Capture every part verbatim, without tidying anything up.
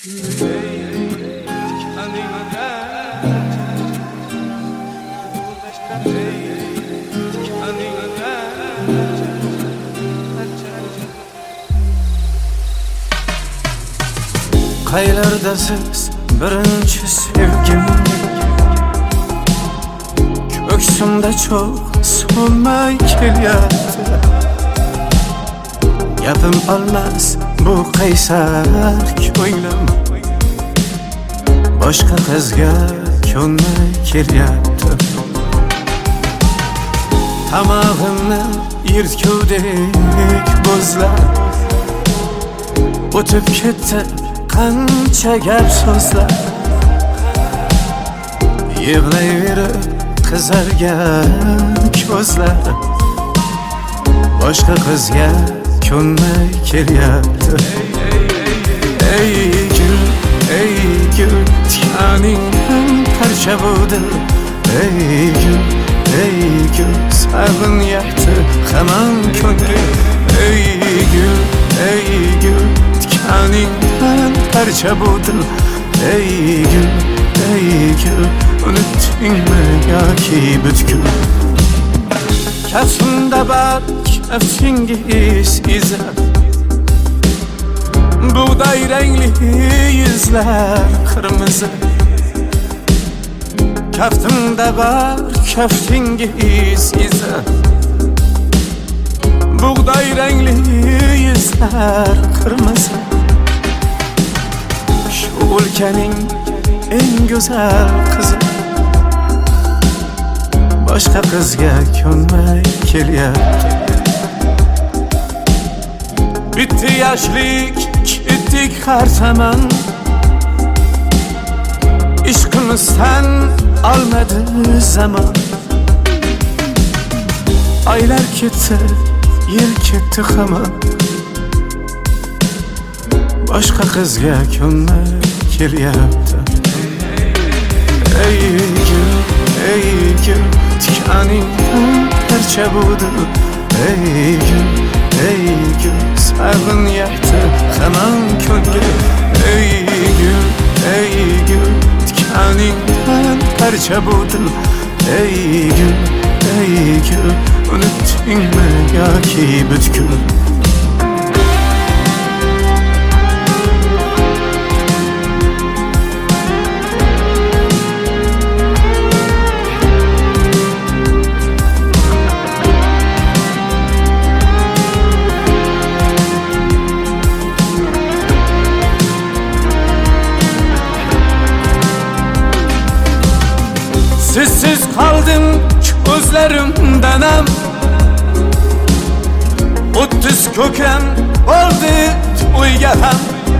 Qaylardasiz birinchi sevgim, ko'ksimda cho'g' so'nmay kelyapti. Gapim olmas bu qaysar ko'nglim, boshqa qizga ko'nmay kelyapti. Tamog'imni yirtkudek bo'zlab o'tib ketdi qancha gap so'zlar. Yig'layverib qizargan ko'zlar, boshqa qizga ko'nmay kelyapti. Ey gul, ey gul, tikaningdan parcha bo'ldi. Ey gul, ey gul, sag'inyapti hamon ko'nglim. Ey gul, ey gul, tikaningdan parcha bo'ldi. Ey gul, ey gul, unutdingmi yoki butkul? Kaftimda bor kaftingiz izi, buğday rangli yuzlar qirmizi. Kaftimda bor kaftingiz izi, buğday rangli yuzlar qirmizi. Shu o'lkaning eng go'zal qizi boshqa qizga ko'nmay kelyapti. Bitti yoshlik, ketdik har zamon. Ishqimizdan olmadi zamon. Oylar ketdi, yil ketdi hamon. Boshqa qizga ko'nmay kelyapti. Ey gul, ey gul, tikaningdan parcha bo'ldi. Ey gul, ey gul, sag'inyapti hamon ko'nglim. Ey gul, ey gul, tikaningdan parcha bo'ldi. Ey gul, ey gul, unutdingmi yoki butkul? Sizsiz kaldım gözlerimden hem, o'ttiz ko'kram oldi to'yga ham.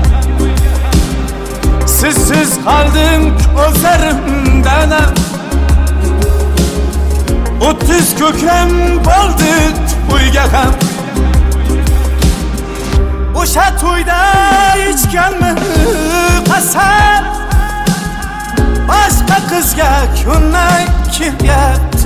Sizsiz kaldım gözlerimden hem, o'ttiz ko'kram oldi to'yga ham. O'sha to'yda ichganmi qasam, boshqa qizga ko'nmay kelyapti.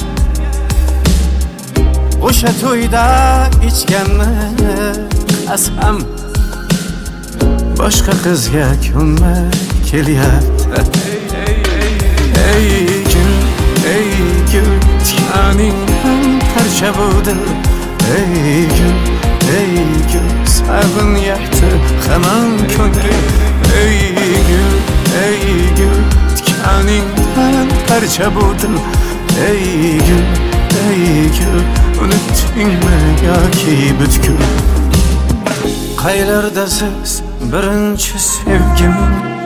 O'sha to'yda ichganmi qasam, boshqa qizga ko'nmay kelyapti. Ey gul, ey gul, tikaningdan parcha bo'ldi. Ey gul, ey gul, sag'inyapti hamon ko'nglim. Ey gul, ey gul, tikaningdan parcha bo'ldi. Ey gul, ey gul, unutdingmi yoki butkul? Qaylardasiz birinchi sevgim,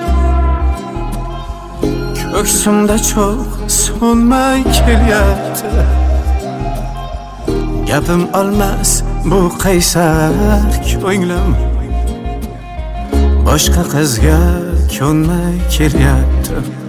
ko'ksimda cho'g' so'nmay kelyapti. Gapim olmas bu qaysar ko'nglim, boshqa qizga ko'nmay kelyapti.